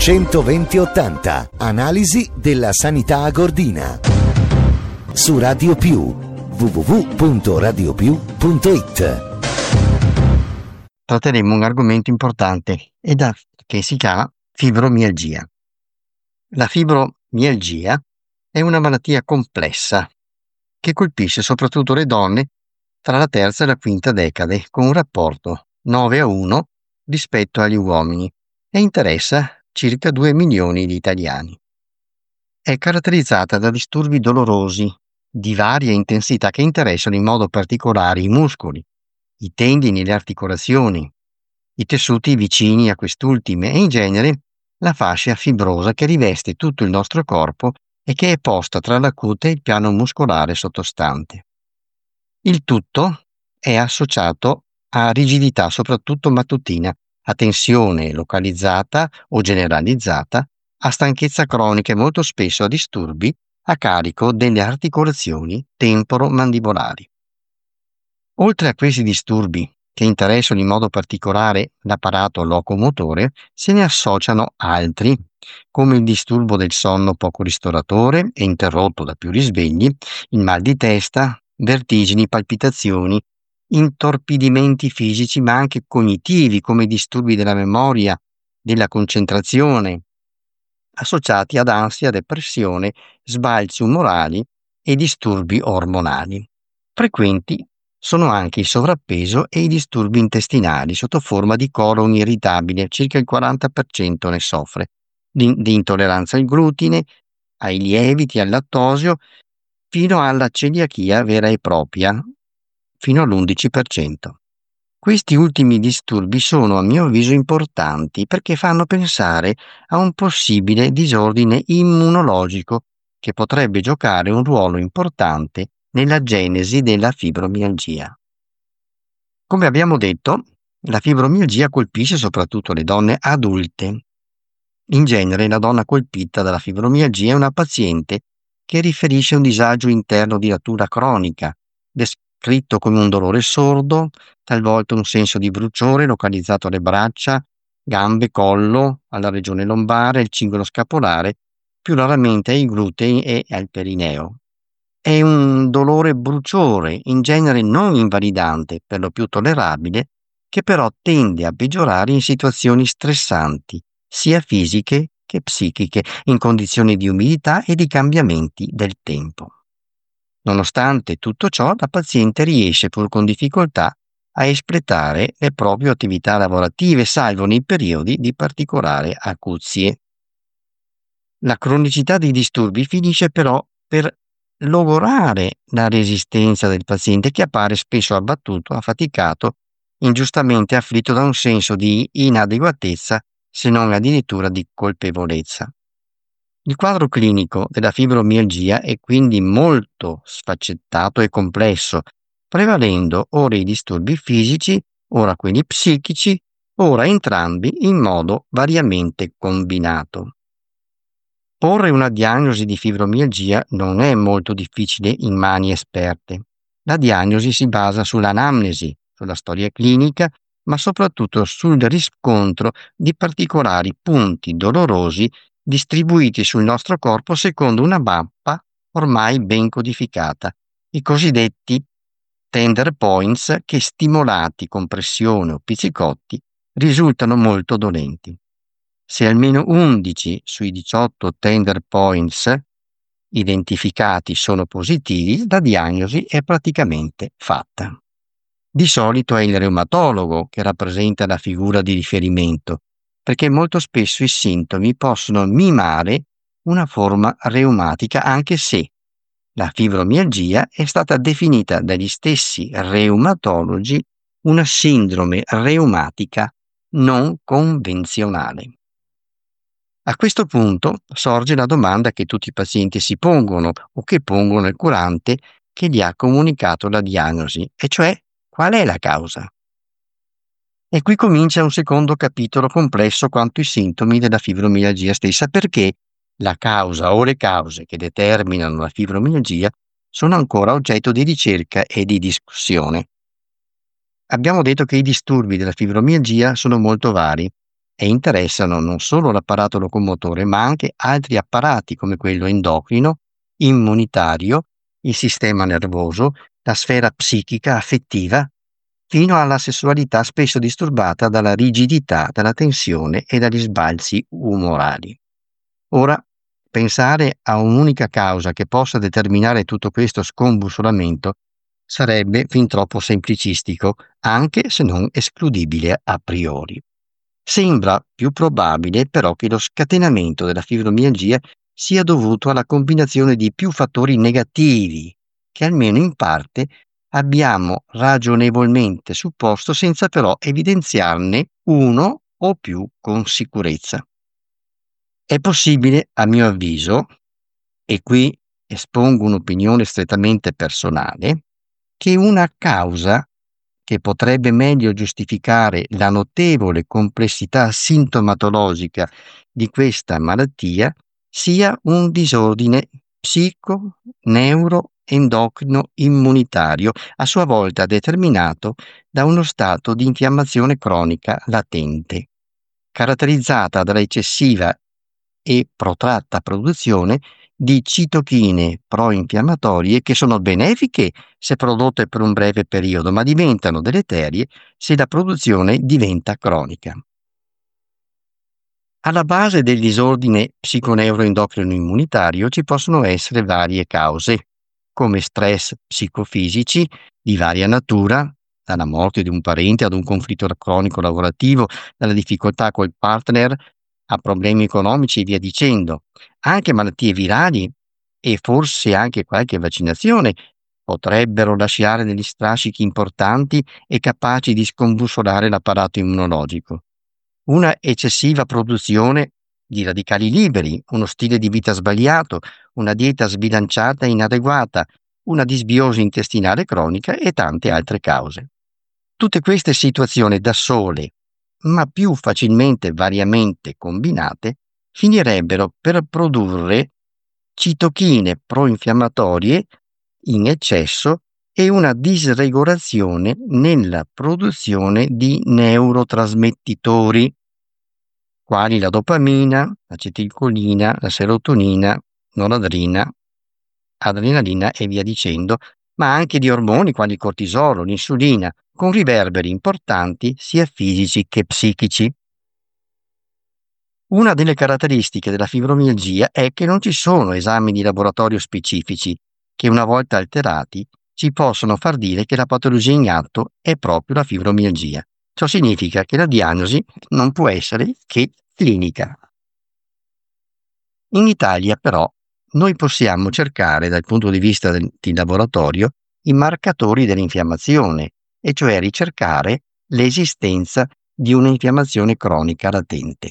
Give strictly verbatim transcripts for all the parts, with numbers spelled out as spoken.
centoventi ottanta. Analisi della sanità agordina. Su Radio Più, w w w punto radio più punto i t. Tratteremo un argomento importante e da, che si chiama fibromialgia. La fibromialgia è una malattia complessa che colpisce soprattutto le donne tra la terza e la quinta decade, con un rapporto nove a uno rispetto agli uomini, e interessa circa due milioni di italiani. È caratterizzata da disturbi dolorosi di varia intensità che interessano in modo particolare i muscoli, i tendini e le articolazioni, i tessuti vicini a quest'ultime e in genere la fascia fibrosa che riveste tutto il nostro corpo e che è posta tra la cute e il piano muscolare sottostante. Il tutto è associato a rigidità soprattutto mattutina, a tensione localizzata o generalizzata, a stanchezza cronica e molto spesso a disturbi a carico delle articolazioni temporo-mandibolari. Oltre a questi disturbi che interessano in modo particolare l'apparato locomotore, se ne associano altri, come il disturbo del sonno poco ristoratore e interrotto da più risvegli, il mal di testa, vertigini, palpitazioni, intorpidimenti fisici ma anche cognitivi come disturbi della memoria, della concentrazione, associati ad ansia, depressione, sbalzi umorali e disturbi ormonali. Frequenti sono anche il sovrappeso e i disturbi intestinali sotto forma di colon irritabile, circa il quaranta per cento ne soffre, di, di intolleranza al glutine, ai lieviti, al lattosio, fino alla celiachia vera e propria, fino all'undici per cento. Questi ultimi disturbi sono a mio avviso importanti perché fanno pensare a un possibile disordine immunologico che potrebbe giocare un ruolo importante nella genesi della fibromialgia. Come abbiamo detto, la fibromialgia colpisce soprattutto le donne adulte. In genere la donna colpita dalla fibromialgia è una paziente che riferisce un disagio interno di natura cronica, descritto come un dolore sordo, talvolta un senso di bruciore localizzato alle braccia, gambe, collo, alla regione lombare, il cingolo scapolare, più raramente ai glutei e al perineo. È un dolore bruciore, in genere non invalidante, per lo più tollerabile, che però tende a peggiorare in situazioni stressanti, sia fisiche che psichiche, in condizioni di umidità e di cambiamenti del tempo. Nonostante tutto ciò, la paziente riesce pur con difficoltà a espletare le proprie attività lavorative, salvo nei periodi di particolare acuzie. La cronicità dei disturbi finisce però per logorare la resistenza del paziente, che appare spesso abbattuto, affaticato, ingiustamente afflitto da un senso di inadeguatezza, se non addirittura di colpevolezza. Il quadro clinico della fibromialgia è quindi molto sfaccettato e complesso, prevalendo ora i disturbi fisici, ora quelli psichici, ora entrambi in modo variamente combinato. Porre una diagnosi di fibromialgia non è molto difficile in mani esperte. La diagnosi si basa sull'anamnesi, sulla storia clinica, ma soprattutto sul riscontro di particolari punti dolorosi distribuiti sul nostro corpo secondo una mappa ormai ben codificata, i cosiddetti tender points, che stimolati con pressione o pizzicotti risultano molto dolenti. Se almeno undici sui diciotto tender points identificati sono positivi, la diagnosi è praticamente fatta. Di solito è il reumatologo che rappresenta la figura di riferimento, perché molto spesso i sintomi possono mimare una forma reumatica, anche se la fibromialgia è stata definita dagli stessi reumatologi una sindrome reumatica non convenzionale. A questo punto sorge la domanda che tutti i pazienti si pongono o che pongono al curante che gli ha comunicato la diagnosi, e cioè qual è la causa? E qui comincia un secondo capitolo complesso quanto i sintomi della fibromialgia stessa, perché la causa o le cause che determinano la fibromialgia sono ancora oggetto di ricerca e di discussione. Abbiamo detto che i disturbi della fibromialgia sono molto vari e interessano non solo l'apparato locomotore, ma anche altri apparati come quello endocrino, immunitario, il sistema nervoso, la sfera psichica, affettiva, fino alla sessualità spesso disturbata dalla rigidità, dalla tensione e dagli sbalzi umorali. Ora, pensare a un'unica causa che possa determinare tutto questo scombussolamento sarebbe fin troppo semplicistico, anche se non escludibile a priori. Sembra più probabile però che lo scatenamento della fibromialgia sia dovuto alla combinazione di più fattori negativi, che almeno in parte abbiamo ragionevolmente supposto senza però evidenziarne uno o più con sicurezza. È possibile, a mio avviso, e qui espongo un'opinione strettamente personale, che una causa che potrebbe meglio giustificare la notevole complessità sintomatologica di questa malattia sia un disordine psico, neuro, endocrino, immunitario, a sua volta determinato da uno stato di infiammazione cronica latente, caratterizzata dalla eccessiva e protratta produzione di citochine pro-infiammatorie che sono benefiche se prodotte per un breve periodo, ma diventano deleterie se la produzione diventa cronica. Alla base del disordine psiconeuroendocrino immunitario ci possono essere varie cause, come stress psicofisici di varia natura, dalla morte di un parente ad un conflitto cronico lavorativo, dalla difficoltà col partner a problemi economici e via dicendo. Anche malattie virali e forse anche qualche vaccinazione potrebbero lasciare degli strascichi importanti e capaci di scombussolare l'apparato immunologico. Una eccessiva produzione di radicali liberi, uno stile di vita sbagliato, una dieta sbilanciata e inadeguata, una disbiosi intestinale cronica e tante altre cause. Tutte queste situazioni da sole, ma più facilmente variamente combinate, finirebbero per produrre citochine pro-infiammatorie in eccesso e una disregolazione nella produzione di neurotrasmettitori, quali la dopamina, l'acetilcolina, la serotonina, noradrenalina, adrenalina e via dicendo, ma anche di ormoni quali il cortisolo, l'insulina, con riverberi importanti sia fisici che psichici. Una delle caratteristiche della fibromialgia è che non ci sono esami di laboratorio specifici che, una volta alterati, ci possono far dire che la patologia in atto è proprio la fibromialgia. Ciò significa che la diagnosi non può essere che clinica. In Italia, però, noi possiamo cercare dal punto di vista del, di laboratorio i marcatori dell'infiammazione, e cioè ricercare l'esistenza di un'infiammazione cronica latente.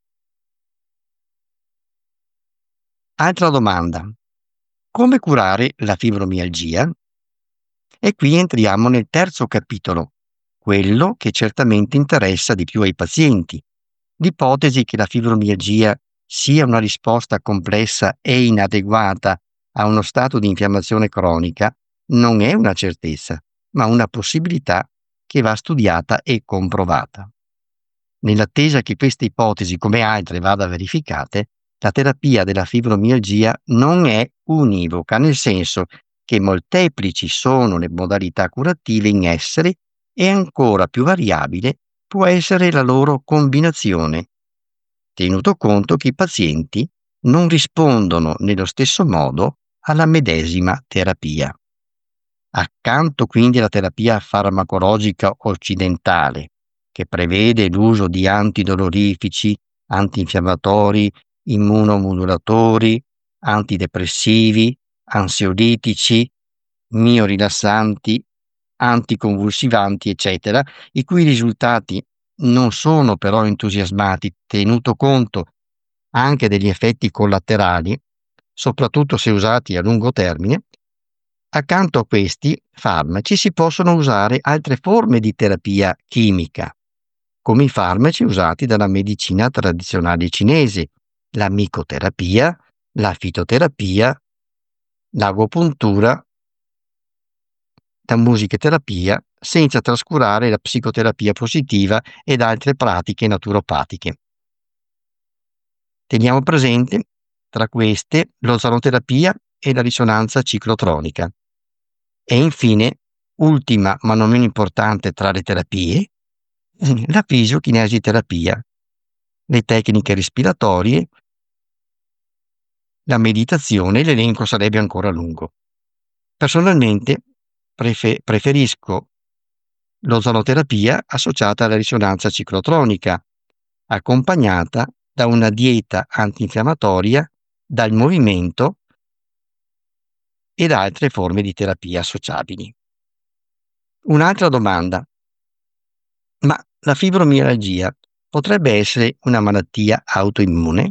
Altra domanda: come curare la fibromialgia? E qui entriamo nel terzo capitolo, quello che certamente interessa di più ai pazienti. L'ipotesi che la fibromialgia sia una risposta complessa e inadeguata a uno stato di infiammazione cronica non è una certezza, ma una possibilità che va studiata e comprovata. Nell'attesa che queste ipotesi, come altre, vada verificate, la terapia della fibromialgia non è univoca, nel senso che molteplici sono le modalità curative in essere e ancora più variabile può essere la loro combinazione, tenuto conto che i pazienti non rispondono nello stesso modo alla medesima terapia. Accanto quindi alla terapia farmacologica occidentale, che prevede l'uso di antidolorifici, antinfiammatori, immunomodulatori, antidepressivi, ansiolitici, miorilassanti, anticonvulsivanti, eccetera, i cui risultati non sono però entusiasmati, tenuto conto anche degli effetti collaterali, soprattutto se usati a lungo termine. Accanto a questi farmaci si possono usare altre forme di terapia chimica, come i farmaci usati dalla medicina tradizionale cinese, la micoterapia, la fitoterapia, l'agopuntura, da musicoterapia senza trascurare la psicoterapia positiva ed altre pratiche naturopatiche. Teniamo presente tra queste l'ozonoterapia e la risonanza ciclotronica. E infine, ultima ma non meno importante tra le terapie, la fisiochinesiterapia, le tecniche respiratorie, la meditazione, l'elenco sarebbe ancora lungo. Personalmente prefe- preferisco l'ozonoterapia associata alla risonanza ciclotronica, accompagnata da una dieta antinfiammatoria, dal movimento e da altre forme di terapia associabili. Un'altra domanda: ma la fibromialgia potrebbe essere una malattia autoimmune?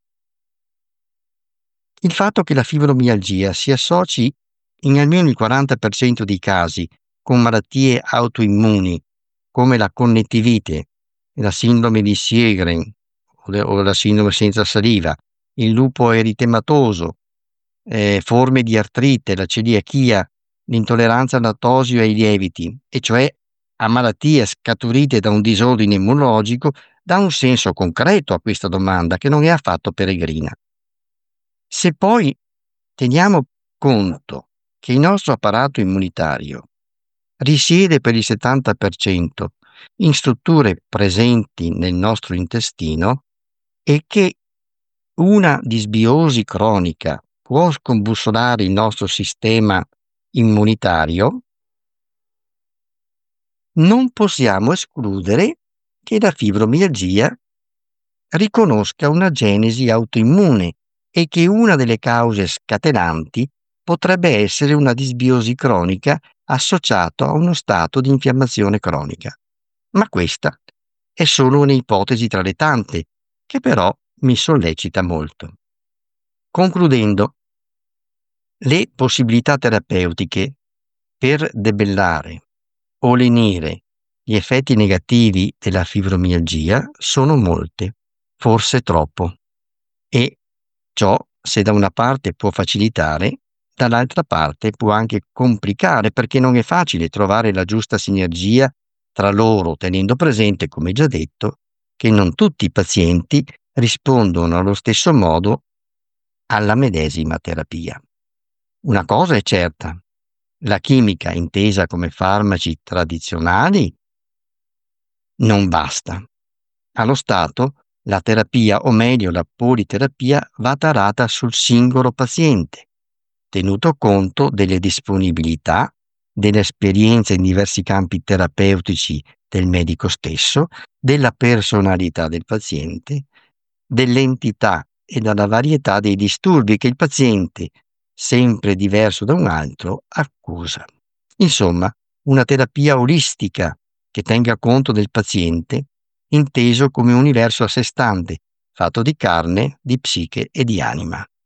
Il fatto che la fibromialgia si associ in almeno il quaranta per cento dei casi con malattie autoimmuni come la connettivite, la sindrome di Sjögren o la sindrome senza saliva, il lupus eritematoso, eh, forme di artrite, la celiachia, l'intolleranza al lattosio e ai lieviti, e cioè a malattie scaturite da un disordine immunologico, dà un senso concreto a questa domanda che non è affatto peregrina. Se poi teniamo conto che il nostro apparato immunitario risiede per il settanta per cento in strutture presenti nel nostro intestino e che una disbiosi cronica può scombussolare il nostro sistema immunitario, non possiamo escludere che la fibromialgia riconosca una genesi autoimmune e che una delle cause scatenanti potrebbe essere una disbiosi cronica associata a uno stato di infiammazione cronica. Ma questa è solo un'ipotesi tra le tante, che però mi sollecita molto. Concludendo, le possibilità terapeutiche per debellare o lenire gli effetti negativi della fibromialgia sono molte, forse troppo, e ciò, se da una parte può facilitare, dall'altra parte può anche complicare, perché non è facile trovare la giusta sinergia tra loro, tenendo presente, come già detto, che non tutti i pazienti rispondono allo stesso modo alla medesima terapia. Una cosa è certa: la chimica intesa come farmaci tradizionali non basta. Allo stato, la terapia, o meglio la politerapia, va tarata sul singolo paziente, tenuto conto delle disponibilità, delle esperienze in diversi campi terapeutici del medico stesso, della personalità del paziente, dell'entità e della varietà dei disturbi che il paziente, sempre diverso da un altro, accusa. Insomma, una terapia olistica che tenga conto del paziente, inteso come un universo a sé stante, fatto di carne, di psiche e di anima.